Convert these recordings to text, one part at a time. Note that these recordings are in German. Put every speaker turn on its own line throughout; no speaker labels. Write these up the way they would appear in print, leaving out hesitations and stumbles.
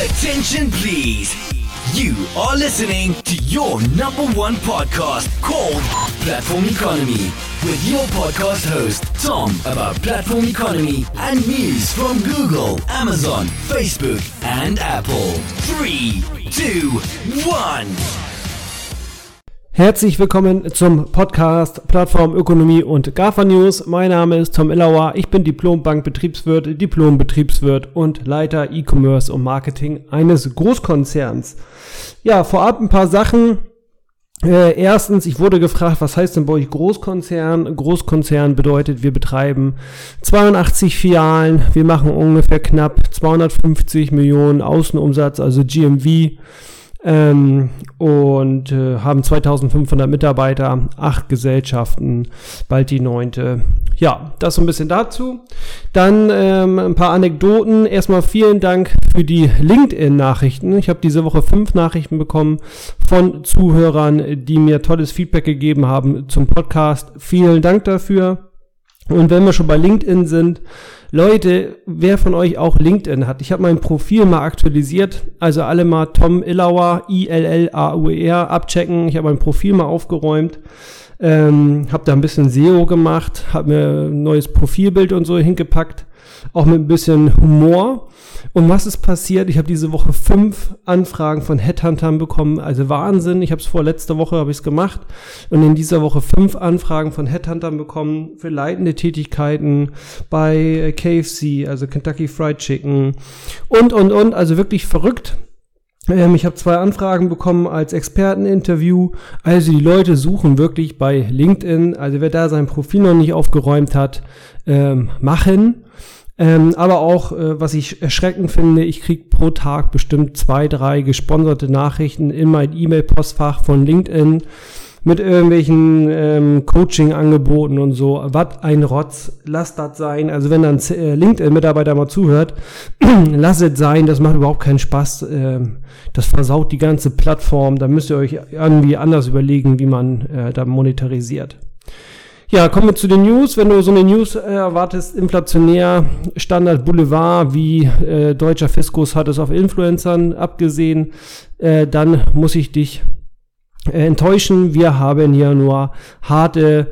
Attention please. You are listening to your number one podcast called Platform Economy with your podcast host Tom about platform economy and news from Google, Amazon, Facebook and Apple. 3, 2, 1.
Herzlich willkommen zum Podcast Plattform Ökonomie und GAFA News. Mein Name ist Tom Illauer. Ich bin Diplom-Bankbetriebswirt, Diplom-Betriebswirt und Leiter E-Commerce und Marketing eines Großkonzerns. Ja, vorab ein paar Sachen. Erstens, ich wurde gefragt, was heißt denn bei euch Großkonzern? Großkonzern bedeutet, wir betreiben 82 Filialen, wir machen ungefähr knapp 250 Millionen Außenumsatz, also GMV. Und haben 2500 Mitarbeiter, 8 Gesellschaften, bald die 9. Ja, das so ein bisschen dazu. Dann ein paar Anekdoten. Erstmal vielen Dank für die LinkedIn-Nachrichten. Ich habe diese Woche 5 Nachrichten bekommen von Zuhörern, die mir tolles Feedback gegeben haben zum Podcast. Vielen Dank dafür. Und wenn wir schon bei LinkedIn sind, Leute, wer von euch auch LinkedIn hat, ich habe mein Profil mal aktualisiert, also alle mal Tom Illauer, I-L-L-A-U-E-R, abchecken. Ich habe mein Profil mal aufgeräumt, habe da ein bisschen SEO gemacht, habe mir ein neues Profilbild und so hingepackt, auch mit ein bisschen Humor. Und was ist passiert? Ich habe diese Woche 5 Anfragen von Headhuntern bekommen, also Wahnsinn. Ich habe es letzte Woche habe ich es gemacht und in dieser Woche 5 Anfragen von Headhuntern bekommen für leitende Tätigkeiten bei KFC, also Kentucky Fried Chicken und, also wirklich verrückt. Ich habe 2 Anfragen bekommen als Experteninterview, also die Leute suchen wirklich bei LinkedIn, also wer da sein Profil noch nicht aufgeräumt hat, machen. Aber auch, was ich erschreckend finde, ich kriege pro Tag bestimmt 2, 3 gesponserte Nachrichten in mein E-Mail-Postfach von LinkedIn mit irgendwelchen Coaching-Angeboten und so. Was ein Rotz, lasst das sein. Also wenn dann LinkedIn-Mitarbeiter mal zuhört, lasst es sein, das macht überhaupt keinen Spaß. Das versaut die ganze Plattform. Da müsst ihr euch irgendwie anders überlegen, wie man da monetarisiert. Ja, kommen wir zu den News. Wenn du so eine News erwartest, inflationär, Standard Boulevard, wie deutscher Fiskus hat es auf Influencern abgesehen, dann muss ich dich enttäuschen. Wir haben hier nur harte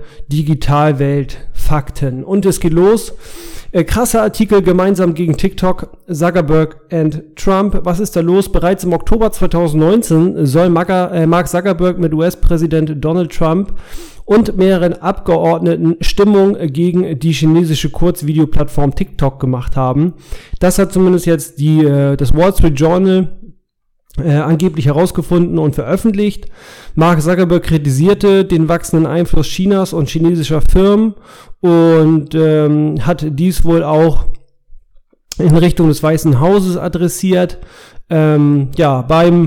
Digitalwelt-Fakten. Und es geht los. Krasser Artikel gemeinsam gegen TikTok, Zuckerberg and Trump. Was ist da los? Bereits im Oktober 2019 soll Mark Zuckerberg mit US-Präsident Donald Trump und mehreren Abgeordneten Stimmung gegen die chinesische Kurzvideoplattform TikTok gemacht haben. Das hat zumindest jetzt das Wall Street Journal angeblich herausgefunden und veröffentlicht. Mark Zuckerberg kritisierte den wachsenden Einfluss Chinas und chinesischer Firmen und hat dies wohl auch in Richtung des Weißen Hauses adressiert. Beim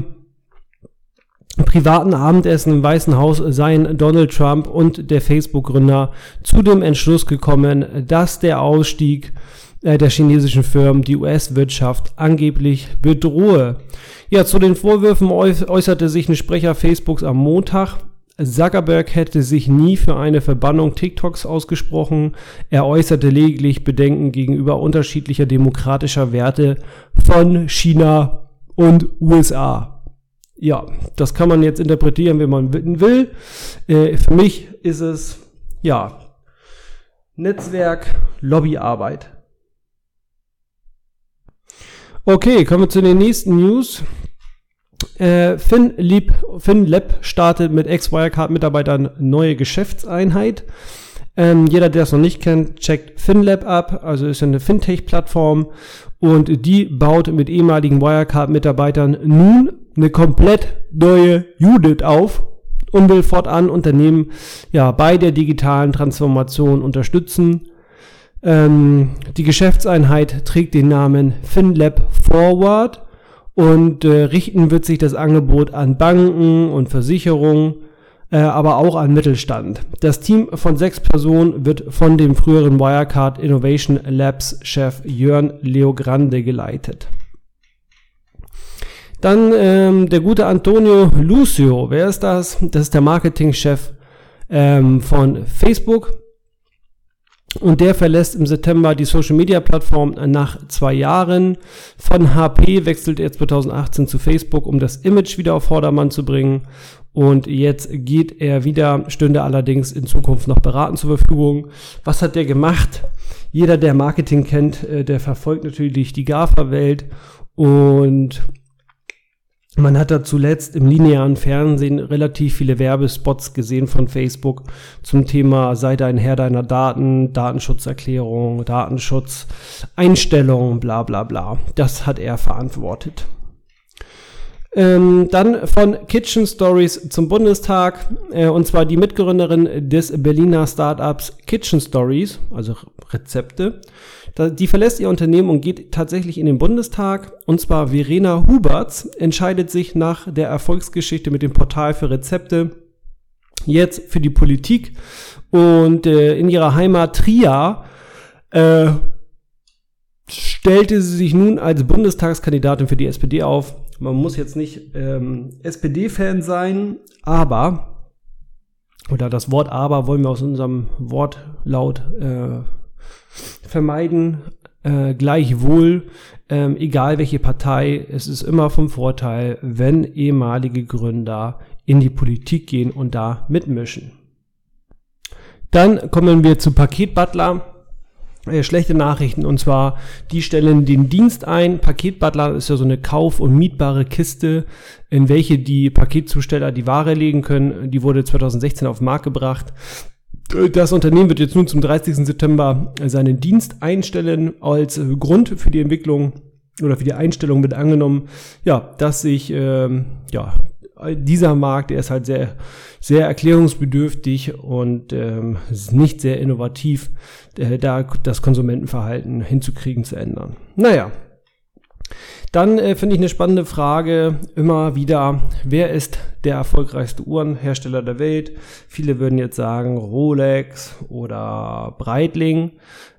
privaten Abendessen im Weißen Haus seien Donald Trump und der Facebook-Gründer zu dem Entschluss gekommen, dass der Ausstieg der chinesischen Firmen die US-Wirtschaft angeblich bedrohe. Ja, zu den Vorwürfen äußerte sich ein Sprecher Facebooks am Montag. Zuckerberg hätte sich nie für eine Verbannung TikToks ausgesprochen. Er äußerte lediglich Bedenken gegenüber unterschiedlicher demokratischer Werte von China und USA. Ja, das kann man jetzt interpretieren, wie man will. Für mich ist es, Netzwerk, Lobbyarbeit. Okay, kommen wir zu den nächsten News. FinLab startet mit Ex-Wirecard-Mitarbeitern neue Geschäftseinheit. Jeder, der es noch nicht kennt, checkt FinLab ab, also ist eine Fintech-Plattform und die baut mit ehemaligen Wirecard-Mitarbeitern nun eine komplett neue Unit auf und will fortan Unternehmen bei der digitalen Transformation unterstützen. Die Geschäftseinheit trägt den Namen FinLab Forward und richten wird sich das Angebot an Banken und Versicherungen, aber auch an Mittelstand. Das Team von 6 Personen wird von dem früheren Wirecard Innovation Labs Chef Jörn Leogrande geleitet. Dann der gute Antonio Lucio. Wer ist das? Das ist der Marketingchef von Facebook. Und der verlässt im September die Social-Media-Plattform nach 2 Jahren. Von HP wechselt er 2018 zu Facebook, um das Image wieder auf Vordermann zu bringen. Und jetzt geht er wieder, stünde allerdings in Zukunft noch beratend zur Verfügung. Was hat der gemacht? Jeder, der Marketing kennt, der verfolgt natürlich die GAFA-Welt. Und man hat da zuletzt im linearen Fernsehen relativ viele Werbespots gesehen von Facebook zum Thema sei dein Herr deiner Daten, Datenschutzerklärung, Datenschutzeinstellungen, bla bla bla. Das hat er verantwortet. Dann von Kitchen Stories zum Bundestag, und zwar die Mitgründerin des Berliner Startups Kitchen Stories, also Rezepte. Die verlässt ihr Unternehmen und geht tatsächlich in den Bundestag. Und zwar Verena Huberts entscheidet sich nach der Erfolgsgeschichte mit dem Portal für Rezepte jetzt für die Politik. Und in ihrer Heimat Trier stellte sie sich nun als Bundestagskandidatin für die SPD auf. Man muss jetzt nicht SPD-Fan sein, aber, oder das Wort aber wollen wir aus unserem Wortlaut vermeiden, gleichwohl, egal welche Partei, es ist immer vom Vorteil, wenn ehemalige Gründer in die Politik gehen und da mitmischen. Dann kommen wir zu Paketbutler. Schlechte Nachrichten, und zwar, die stellen den Dienst ein. Paketbutler ist ja so eine kauf- und mietbare Kiste, in welche die Paketzusteller die Ware legen können. Die wurde 2016 auf den Markt gebracht. Das Unternehmen wird jetzt nun zum 30. September seinen Dienst einstellen. Als Grund für die Entwicklung oder für die Einstellung wird angenommen, ja, dass sich dieser Markt, der ist halt sehr, sehr erklärungsbedürftig und nicht sehr innovativ, da das Konsumentenverhalten hinzukriegen, zu ändern. Naja, dann finde ich eine spannende Frage immer wieder, wer ist der erfolgreichste Uhrenhersteller der Welt? Viele würden jetzt sagen Rolex oder Breitling.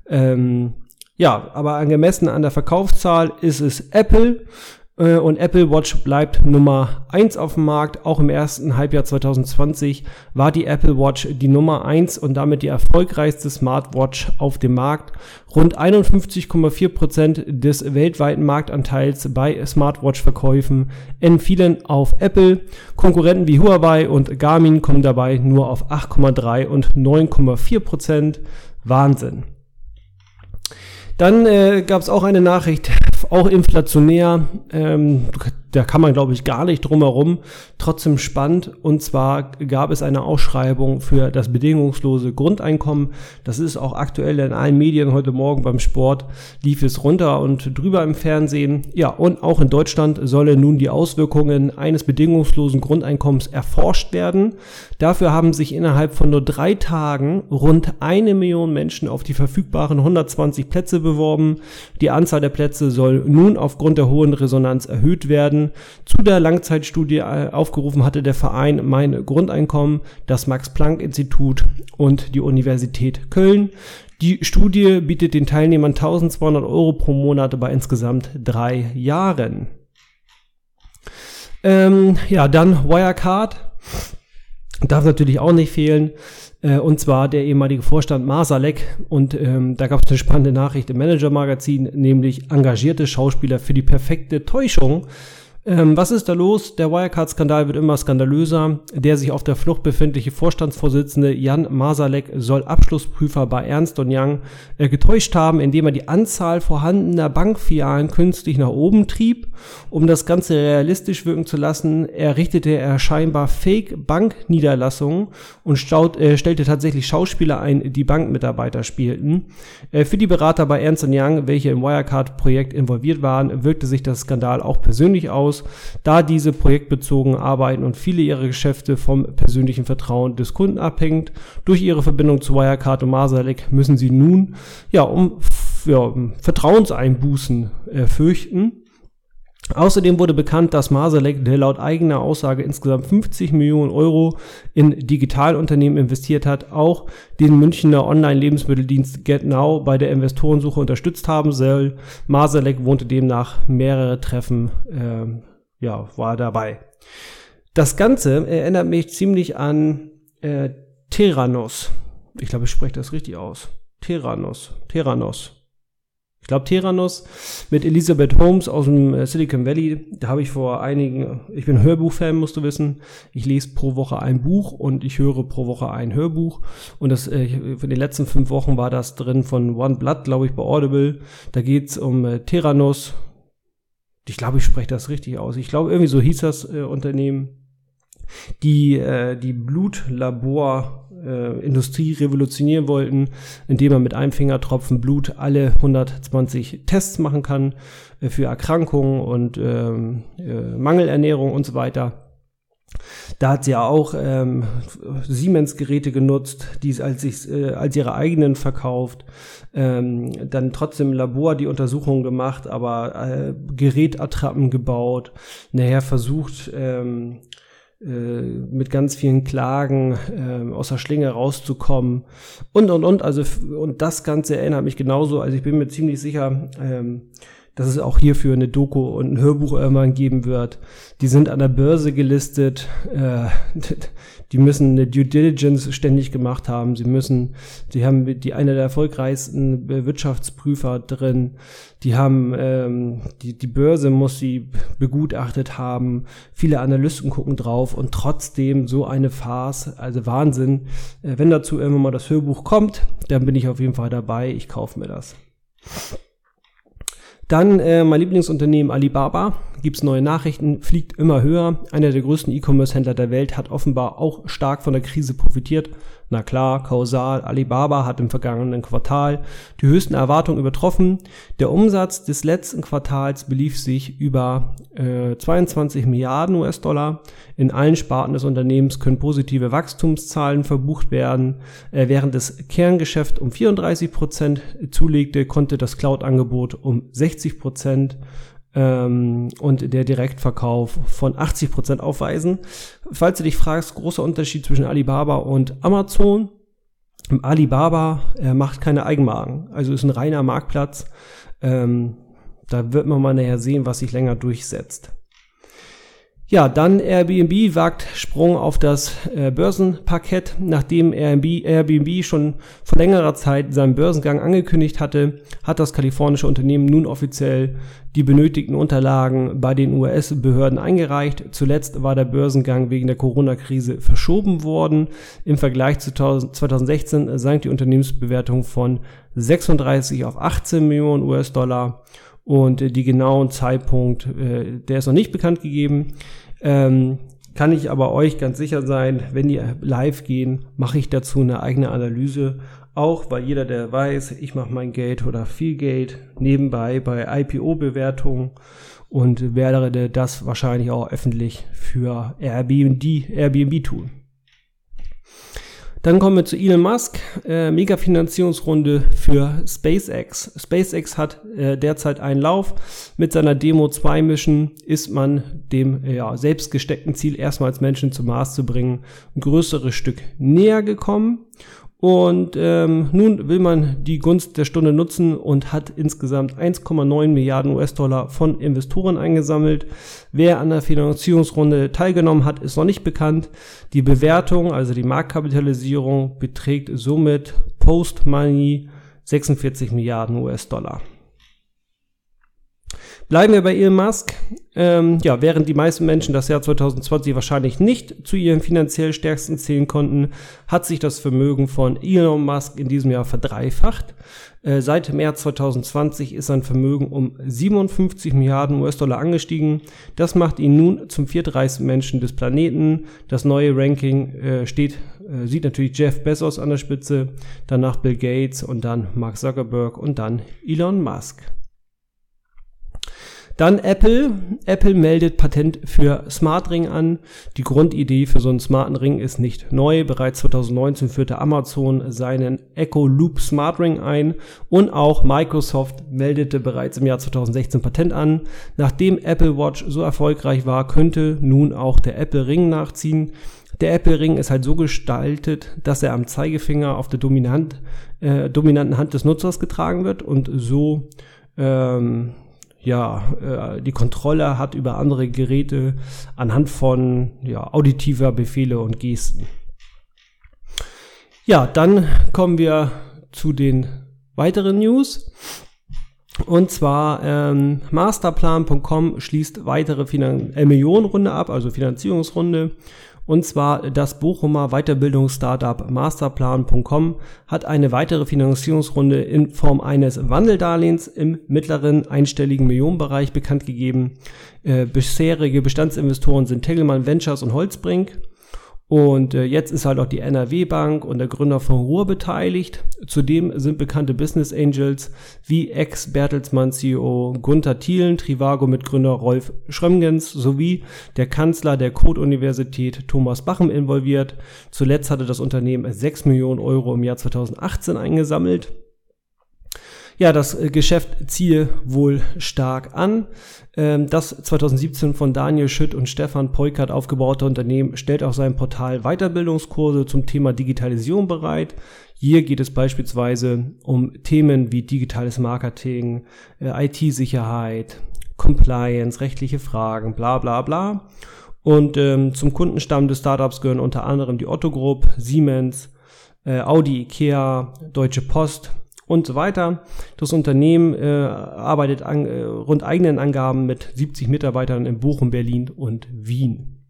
Aber angemessen an der Verkaufszahl ist es Apple. Und Apple Watch bleibt Nummer 1 auf dem Markt. Auch im ersten Halbjahr 2020 war die Apple Watch die Nummer 1 und damit die erfolgreichste Smartwatch auf dem Markt. Rund 51,4% des weltweiten Marktanteils bei Smartwatch-Verkäufen entfielen auf Apple. Konkurrenten wie Huawei und Garmin kommen dabei nur auf 8,3 und 9,4%. Wahnsinn. Dann gab es auch eine Nachricht, auch inflationär, da kann man, glaube ich, gar nicht drum herum, trotzdem spannend. Und zwar gab es eine Ausschreibung für das bedingungslose Grundeinkommen. Das ist auch aktuell in allen Medien. Heute Morgen beim Sport lief es runter und drüber im Fernsehen. Ja, und auch in Deutschland sollen nun die Auswirkungen eines bedingungslosen Grundeinkommens erforscht werden. Dafür haben sich innerhalb von nur 3 Tagen rund 1 Million Menschen auf die verfügbaren 120 Plätze beworben. Die Anzahl der Plätze soll nun aufgrund der hohen Resonanz erhöht werden. Zu der Langzeitstudie aufgerufen hatte der Verein Mein Grundeinkommen, das Max-Planck-Institut und die Universität Köln. Die Studie bietet den Teilnehmern 1.200 € pro Monat bei insgesamt 3 Jahren. Dann Wirecard. Darf natürlich auch nicht fehlen. Und zwar der ehemalige Vorstand Marsalek. Und da gab es eine spannende Nachricht im Manager-Magazin, nämlich engagierte Schauspieler für die perfekte Täuschung. Was ist da los? Der Wirecard-Skandal wird immer skandalöser. Der sich auf der Flucht befindliche Vorstandsvorsitzende Jan Marsalek soll Abschlussprüfer bei Ernst & Young getäuscht haben, indem er die Anzahl vorhandener Bankfilialen künstlich nach oben trieb. Um das Ganze realistisch wirken zu lassen, errichtete er scheinbar Fake-Bankniederlassungen und stellte tatsächlich Schauspieler ein, die Bankmitarbeiter spielten. Für die Berater bei Ernst & Young, welche im Wirecard-Projekt involviert waren, wirkte sich das Skandal auch persönlich aus, da diese projektbezogen arbeiten und viele ihrer Geschäfte vom persönlichen Vertrauen des Kunden abhängt. Durch ihre Verbindung zu Wirecard und Marsalek müssen sie nun um Vertrauenseinbußen fürchten. Außerdem wurde bekannt, dass Marsalek, der laut eigener Aussage insgesamt 50 Millionen € in Digitalunternehmen investiert hat, auch den Münchner Online-Lebensmitteldienst GetNow bei der Investorensuche unterstützt haben soll. Marsalek wohnte demnach mehrere Treffen, war dabei. Das Ganze erinnert mich ziemlich an Theranos. Ich glaube, ich spreche das richtig aus. Theranos. Ich glaube Theranos mit Elizabeth Holmes aus dem Silicon Valley. Da habe ich ich bin Hörbuchfan, musst du wissen. Ich lese pro Woche ein Buch und ich höre pro Woche ein Hörbuch. Und für den letzten 5 Wochen war das drin von One Blood, glaube ich, bei Audible. Da geht es um Theranos. Ich glaube, ich spreche das richtig aus. Ich glaube, irgendwie so hieß das Unternehmen, die Blutlaborindustrie revolutionieren wollten, indem man mit einem Fingertropfen Blut alle 120 Tests machen kann für Erkrankungen und Mangelernährung und so weiter. Da hat sie ja auch Siemens-Geräte genutzt, die es als ihre eigenen verkauft. Dann trotzdem im Labor die Untersuchungen gemacht, aber Gerätattrappen gebaut. Nachher versucht, mit ganz vielen Klagen aus der Schlinge rauszukommen und. Also, und das Ganze erinnert mich genauso. Also ich bin mir ziemlich sicher, dass es auch hierfür eine Doku und ein Hörbuch irgendwann geben wird. Die sind an der Börse gelistet, die müssen eine Due Diligence ständig gemacht haben, sie haben einer der erfolgreichsten Wirtschaftsprüfer drin, die haben, die Börse muss sie begutachtet haben, viele Analysten gucken drauf und trotzdem so eine Farce, also Wahnsinn. Wenn dazu irgendwann mal das Hörbuch kommt, dann bin ich auf jeden Fall dabei, ich kaufe mir das. Dann mein Lieblingsunternehmen Alibaba, gibt's neue Nachrichten, fliegt immer höher. Einer der größten E-Commerce-Händler der Welt hat offenbar auch stark von der Krise profitiert. Na klar, kausal, Alibaba hat im vergangenen Quartal die höchsten Erwartungen übertroffen. Der Umsatz des letzten Quartals belief sich über 22 Milliarden US-Dollar. In allen Sparten des Unternehmens können positive Wachstumszahlen verbucht werden. Während das Kerngeschäft um 34% zulegte, konnte das Cloud-Angebot um 60% und der Direktverkauf von 80% aufweisen. Falls du dich fragst, großer Unterschied zwischen Alibaba und Amazon. Alibaba macht keine Eigenmarken, also ist ein reiner Marktplatz. Da wird man mal nachher sehen, was sich länger durchsetzt. Ja, dann Airbnb wagt Sprung auf das Börsenparkett. Nachdem Airbnb schon vor längerer Zeit seinen Börsengang angekündigt hatte, hat das kalifornische Unternehmen nun offiziell die benötigten Unterlagen bei den US-Behörden eingereicht. Zuletzt war der Börsengang wegen der Corona-Krise verschoben worden. Im Vergleich zu 2016 sank die Unternehmensbewertung von 36 auf 18 Millionen US-Dollar. Und die genauen Zeitpunkt, der ist noch nicht bekannt gegeben. Kann ich aber euch ganz sicher sein, wenn die live gehen, mache ich dazu eine eigene Analyse. Auch weil jeder, der weiß, ich mache mein Geld oder viel Geld nebenbei bei IPO-Bewertungen und werde das wahrscheinlich auch öffentlich für Airbnb tun. Dann kommen wir zu Elon Musk, Mega-Finanzierungsrunde für SpaceX. SpaceX hat derzeit einen Lauf. Mit seiner Demo 2 Mission ist man dem selbst gesteckten Ziel, erstmals Menschen zum Mars zu bringen, ein größeres Stück näher gekommen. Und nun will man die Gunst der Stunde nutzen und hat insgesamt 1,9 Milliarden US-Dollar von Investoren eingesammelt. Wer an der Finanzierungsrunde teilgenommen hat, ist noch nicht bekannt. Die Bewertung, also die Marktkapitalisierung, beträgt somit Post-Money 46 Milliarden US-Dollar. Bleiben wir bei Elon Musk. Während die meisten Menschen das Jahr 2020 wahrscheinlich nicht zu ihren finanziell stärksten zählen konnten, hat sich das Vermögen von Elon Musk in diesem Jahr verdreifacht. Seit März 2020 ist sein Vermögen um 57 Milliarden US-Dollar angestiegen. Das macht ihn nun zum viertreichsten Menschen des Planeten. Das neue Ranking sieht natürlich Jeff Bezos an der Spitze, danach Bill Gates und dann Mark Zuckerberg und dann Elon Musk. Dann Apple. Apple meldet Patent für Smart Ring an. Die Grundidee für so einen smarten Ring ist nicht neu. Bereits 2019 führte Amazon seinen Echo Loop Smart Ring ein und auch Microsoft meldete bereits im Jahr 2016 Patent an. Nachdem Apple Watch so erfolgreich war, könnte nun auch der Apple Ring nachziehen. Der Apple Ring ist halt so gestaltet, dass er am Zeigefinger auf der dominanten Hand des Nutzers getragen wird und so die Kontrolle hat über andere Geräte anhand von auditiver Befehle und Gesten. Ja, dann kommen wir zu den weiteren News. Und zwar Masterplan.com schließt weitere Millionenrunde ab, also Finanzierungsrunde. Und zwar das Bochumer Weiterbildungs-Startup Masterplan.com hat eine weitere Finanzierungsrunde in Form eines Wandeldarlehens im mittleren einstelligen Millionenbereich bekannt gegeben. Bisherige Bestandsinvestoren sind Tegelmann Ventures und Holzbrink. Und jetzt ist halt auch die NRW Bank und der Gründer von Ruhr beteiligt. Zudem sind bekannte Business Angels wie Ex-Bertelsmann CEO Gunther Thielen, Trivago Mitgründer Rolf Schrömgens sowie der Kanzler der Code-Universität Thomas Bachem involviert. Zuletzt hatte das Unternehmen 6 Millionen Euro im Jahr 2018 eingesammelt. Ja, das Geschäft ziehe wohl stark an. Das 2017 von Daniel Schütt und Stefan Peukert aufgebaute Unternehmen stellt auf seinem Portal Weiterbildungskurse zum Thema Digitalisierung bereit. Hier geht es beispielsweise um Themen wie digitales Marketing, IT-Sicherheit, Compliance, rechtliche Fragen, bla bla bla. Und zum Kundenstamm des Startups gehören unter anderem die Otto Group, Siemens, Audi, Ikea, Deutsche Post und so weiter. Das Unternehmen arbeitet rund eigenen Angaben mit 70 Mitarbeitern in Bochum, Berlin und Wien.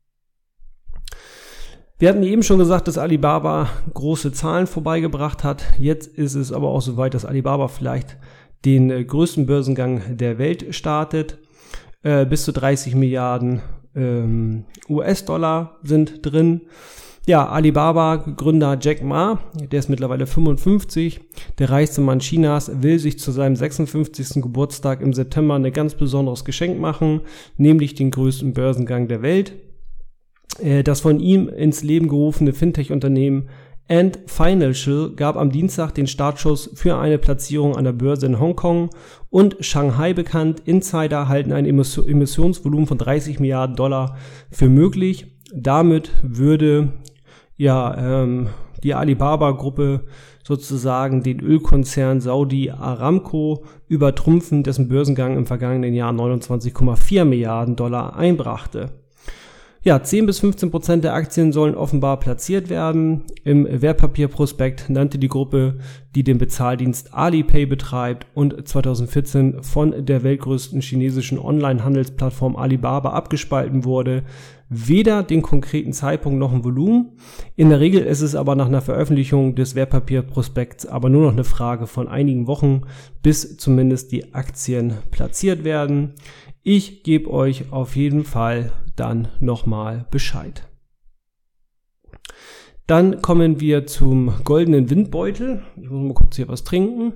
Wir hatten eben schon gesagt, dass Alibaba große Zahlen vorbeigebracht hat. Jetzt ist es aber auch soweit, dass Alibaba vielleicht den größten Börsengang der Welt startet. Bis zu 30 Milliarden US-Dollar sind drin. Ja, Alibaba-Gründer Jack Ma, der ist mittlerweile 55, der reichste Mann Chinas, will sich zu seinem 56. Geburtstag im September ein ganz besonderes Geschenk machen, nämlich den größten Börsengang der Welt. Das von ihm ins Leben gerufene Fintech-Unternehmen Ant Financial gab am Dienstag den Startschuss für eine Platzierung an der Börse in Hongkong und Shanghai bekannt. Insider halten ein Emissionsvolumen von 30 Milliarden Dollar für möglich. Damit würde die Alibaba-Gruppe sozusagen den Ölkonzern Saudi Aramco übertrumpfen, dessen Börsengang im vergangenen Jahr 29,4 Milliarden Dollar einbrachte. Ja, 10-15% der Aktien sollen offenbar platziert werden. Im Wertpapierprospekt nannte die Gruppe, die den Bezahldienst Alipay betreibt und 2014 von der weltgrößten chinesischen Online-Handelsplattform Alibaba abgespalten wurde, weder den konkreten Zeitpunkt noch ein Volumen. In der Regel ist es aber nach einer Veröffentlichung des Wertpapierprospekts aber nur noch eine Frage von einigen Wochen, bis zumindest die Aktien platziert werden. Ich gebe euch auf jeden Fall dann nochmal Bescheid. Dann kommen wir zum goldenen Windbeutel. Ich muss mal kurz hier was trinken.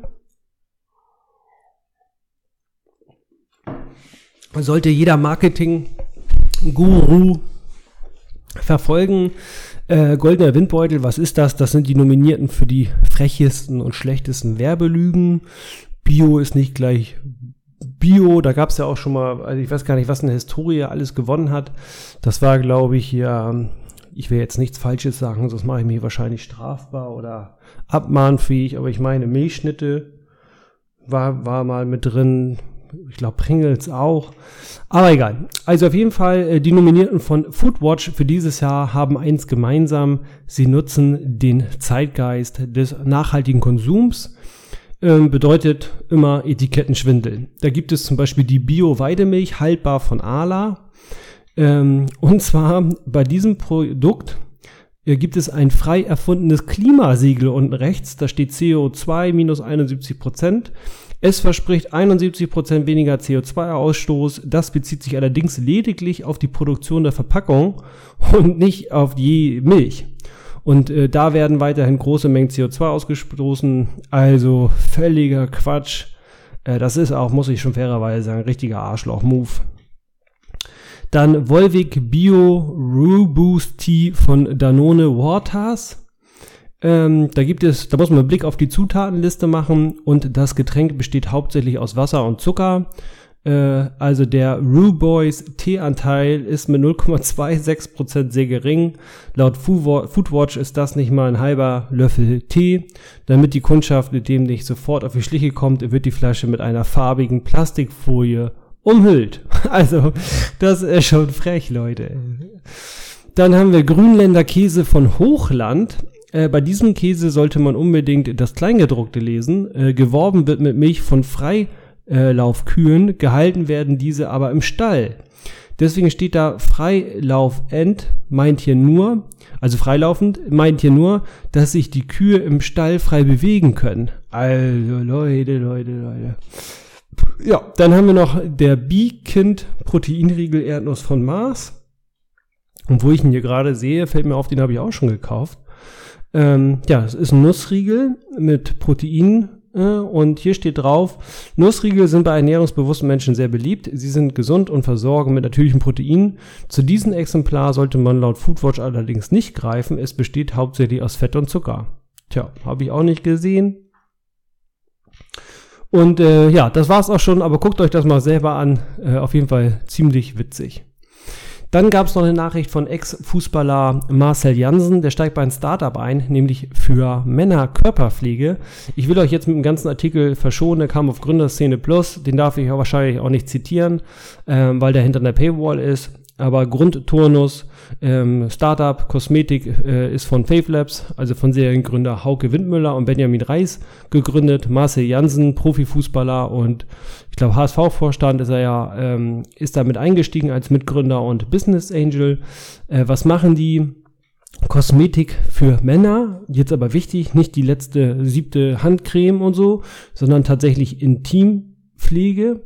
Sollte jeder Marketing-Guru verfolgen. Goldener Windbeutel, was ist das? Das sind die Nominierten für die frechesten und schlechtesten Werbelügen. Bio ist nicht gleich Bio, da gab es ja auch schon mal, also ich weiß gar nicht, was in der Historie alles gewonnen hat. Das war, glaube ich, hier, ich will jetzt nichts Falsches sagen, sonst mache ich mich wahrscheinlich strafbar oder abmahnfähig, aber ich meine, Milchschnitte war mal mit drin, ich glaube Pringles auch, aber egal. Also auf jeden Fall, die Nominierten von Foodwatch für dieses Jahr haben eins gemeinsam, sie nutzen den Zeitgeist des nachhaltigen Konsums. Bedeutet immer Etikettenschwindel. Da gibt es zum Beispiel die Bio-Weidemilch, haltbar von Arla. Und zwar bei diesem Produkt gibt es ein frei erfundenes Klimasiegel unten rechts. Da steht CO2 minus 71%. Es verspricht 71% weniger CO2-Ausstoß. Das bezieht sich allerdings lediglich auf die Produktion der Verpackung und nicht auf die Milch. Und da werden weiterhin große Mengen CO2 ausgestoßen, also völliger Quatsch. Das ist auch, muss ich schon fairerweise sagen, richtiger Arschloch-Move. Dann Volvic Bio Robust Tea von Danone Waters. Da muss man einen Blick auf die Zutatenliste machen und das Getränk besteht hauptsächlich aus Wasser und Zucker. Also der Ruboys Teeanteil ist mit 0,26% sehr gering. Laut Foodwatch ist das nicht mal ein halber Löffel Tee. Damit die Kundschaft mit dem nicht sofort auf die Schliche kommt, wird die Flasche mit einer farbigen Plastikfolie umhüllt. Also, das ist schon frech, Leute. Dann haben wir Grünländer Käse von Hochland. Bei diesem Käse sollte man unbedingt das Kleingedruckte lesen. Geworben wird mit Milch von Freilaufkühen, gehalten werden diese aber im Stall. Deswegen steht da freilaufend, meint hier nur, also freilaufend, meint hier nur, dass sich die Kühe im Stall frei bewegen können. Also Leute. Ja, dann haben wir noch der Bi-Kind Proteinriegel Erdnuss von Mars. Und wo ich ihn hier gerade sehe, fällt mir auf, den habe ich auch schon gekauft. Es ist ein Nussriegel mit Protein. Und hier steht drauf, Nussriegel sind bei ernährungsbewussten Menschen sehr beliebt. Sie sind gesund und versorgen mit natürlichen Proteinen. Zu diesem Exemplar sollte man laut Foodwatch allerdings nicht greifen. Es besteht hauptsächlich aus Fett und Zucker. Tja, habe ich auch nicht gesehen. Und das war's auch schon, aber guckt euch das mal selber an. Auf jeden Fall ziemlich witzig. Dann gab es noch eine Nachricht von Ex-Fußballer Marcel Jansen, der steigt bei einem Startup ein, nämlich für Männer Körperpflege. Ich will euch jetzt mit dem ganzen Artikel verschonen, der kam auf Gründerszene Plus, den darf ich wahrscheinlich auch nicht zitieren, weil der hinter einer Paywall ist. Aber Grundturnus, Startup, Kosmetik ist von Faith Labs, also von Seriengründer Hauke Windmüller und Benjamin Reis gegründet. Marcel Jansen, Profifußballer und ich glaube HSV-Vorstand ist er ja, ist damit eingestiegen als Mitgründer und Business Angel. Was machen die? Kosmetik für Männer, jetzt aber wichtig, nicht die letzte 7. Handcreme und so, sondern tatsächlich Intimpflege.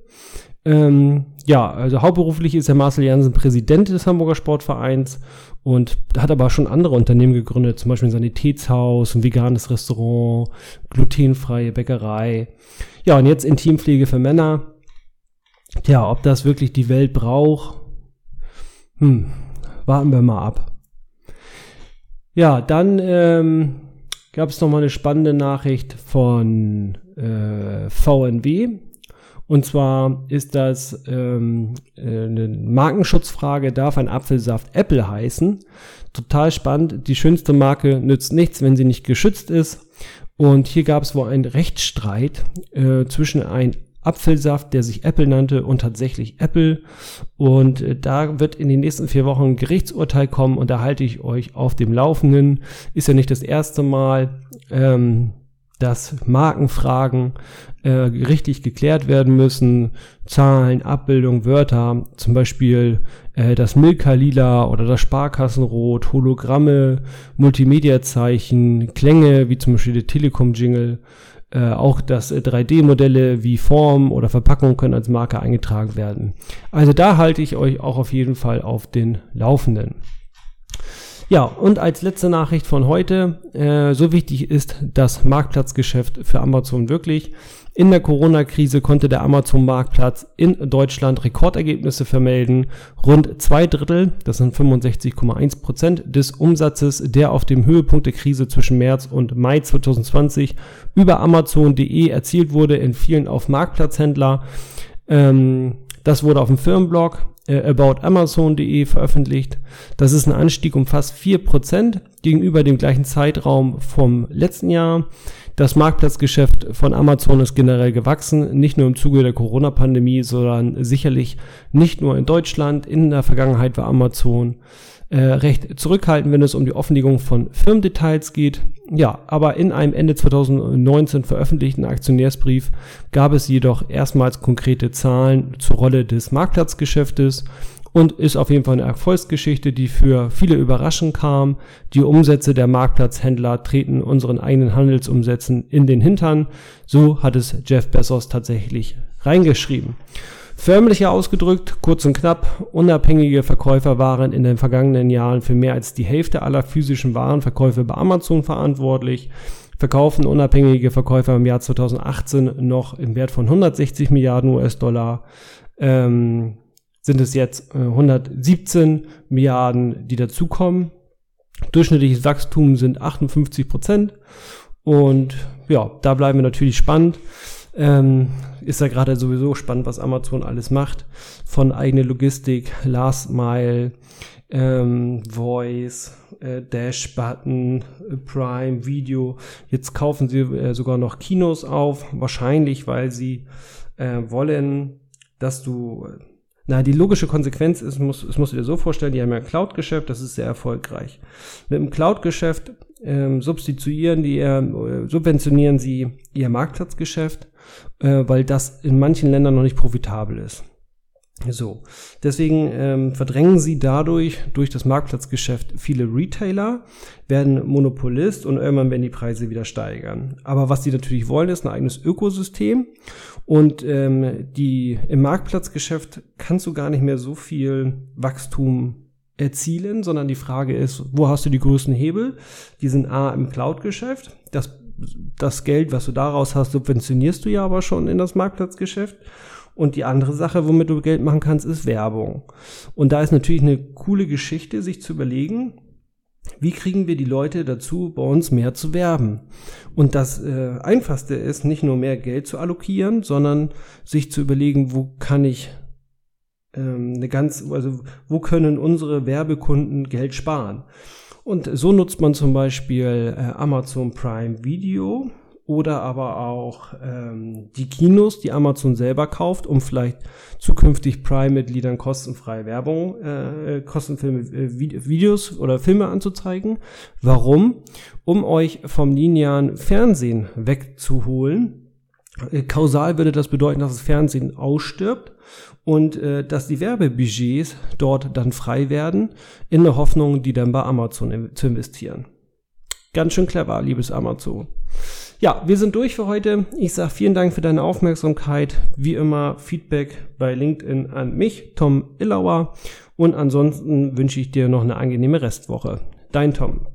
Also hauptberuflich ist der Marcel Jansen Präsident des Hamburger Sportvereins und hat aber schon andere Unternehmen gegründet, zum Beispiel ein Sanitätshaus, ein veganes Restaurant, glutenfreie Bäckerei. Ja, und jetzt Intimpflege für Männer. Tja, ob das wirklich die Welt braucht, warten wir mal ab. Ja, dann gab es noch mal eine spannende Nachricht von VNW. Und zwar ist das eine Markenschutzfrage, darf ein Apfelsaft Apple heißen? Total spannend, die schönste Marke nützt nichts, wenn sie nicht geschützt ist. Und hier gab es wohl einen Rechtsstreit zwischen einem Apfelsaft, der sich Apple nannte, und tatsächlich Apple. Und da wird in den nächsten 4 Wochen ein Gerichtsurteil kommen und da halte ich euch auf dem Laufenden. Ist ja nicht das erste Mal, dass Markenfragen richtig geklärt werden müssen. Zahlen, Abbildung, Wörter, zum Beispiel das Milka-Lila oder das Sparkassenrot, Hologramme, Multimedia-Zeichen, Klänge, wie zum Beispiel der Telekom-Jingle, auch das 3D-Modelle wie Form oder Verpackung können als Marke eingetragen werden. Also da halte ich euch auch auf jeden Fall auf den Laufenden. Ja, und als letzte Nachricht von heute, so wichtig ist das Marktplatzgeschäft für Amazon wirklich. In der Corona-Krise konnte der Amazon-Marktplatz in Deutschland Rekordergebnisse vermelden. Rund 2/3, das sind 65,1% des Umsatzes, der auf dem Höhepunkt der Krise zwischen März und Mai 2020 über Amazon.de erzielt wurde, entfielen auf Marktplatzhändler. Das wurde auf dem Firmenblog aboutamazon.de veröffentlicht. Das ist ein Anstieg um fast 4% gegenüber dem gleichen Zeitraum vom letzten Jahr. Das Marktplatzgeschäft von Amazon ist generell gewachsen, nicht nur im Zuge der Corona-Pandemie, sondern sicherlich nicht nur in Deutschland. In der Vergangenheit war Amazon recht zurückhaltend, wenn es um die Offenlegung von Firmendetails geht. Ja, aber in einem Ende 2019 veröffentlichten Aktionärsbrief gab es jedoch erstmals konkrete Zahlen zur Rolle des Marktplatzgeschäftes und ist auf jeden Fall eine Erfolgsgeschichte, die für viele überraschend kam. Die Umsätze der Marktplatzhändler treten unseren eigenen Handelsumsätzen in den Hintern. So hat es Jeff Bezos tatsächlich reingeschrieben. Förmlicher ausgedrückt, kurz und knapp, unabhängige Verkäufer waren in den vergangenen Jahren für mehr als die Hälfte aller physischen Warenverkäufe bei Amazon verantwortlich. Verkaufen unabhängige Verkäufer im Jahr 2018 noch im Wert von 160 Milliarden US-Dollar. Sind es jetzt 117 Milliarden, die dazukommen. Durchschnittliches Wachstum sind 58%. Und ja, da bleiben wir natürlich spannend. Ist ja gerade sowieso spannend, was Amazon alles macht. Von eigene Logistik, Last Mile, Voice, Dash-Button, Prime, Video. Jetzt kaufen sie sogar noch Kinos auf. Wahrscheinlich, weil sie wollen, dass du Die logische Konsequenz ist, es musst du dir so vorstellen, die haben ja ein Cloud-Geschäft, das ist sehr erfolgreich. Mit dem Cloud-Geschäft subventionieren sie ihr Marktplatzgeschäft, weil das in manchen Ländern noch nicht profitabel ist. So, deswegen verdrängen sie durch das Marktplatzgeschäft viele Retailer, werden Monopolist und irgendwann werden die Preise wieder steigern. Aber was die natürlich wollen, ist ein eigenes Ökosystem und im Marktplatzgeschäft kannst du gar nicht mehr so viel Wachstum erzielen, sondern die Frage ist, wo hast du die größten Hebel? Die sind A im Cloud-Geschäft, das Geld, was du daraus hast, subventionierst du ja aber schon in das Marktplatzgeschäft. Und die andere Sache, womit du Geld machen kannst, ist Werbung. Und da ist natürlich eine coole Geschichte, sich zu überlegen, wie kriegen wir die Leute dazu, bei uns mehr zu werben? Und das Einfachste ist, nicht nur mehr Geld zu allokieren, sondern sich zu überlegen, wo kann ich wo können unsere Werbekunden Geld sparen? Und so nutzt man zum Beispiel Amazon Prime Video oder aber auch die Kinos, die Amazon selber kauft, um vielleicht zukünftig Prime-Mitgliedern kostenfreie Werbung, Videos oder Filme anzuzeigen. Warum? Um euch vom linearen Fernsehen wegzuholen. Kausal würde das bedeuten, dass das Fernsehen ausstirbt und dass die Werbebudgets dort dann frei werden, in der Hoffnung, die dann bei Amazon zu investieren. Ganz schön clever, liebes Amazon. Ja, wir sind durch für heute. Ich sage vielen Dank für deine Aufmerksamkeit. Wie immer Feedback bei LinkedIn an mich, Tom Illauer. Und ansonsten wünsche ich dir noch eine angenehme Restwoche. Dein Tom.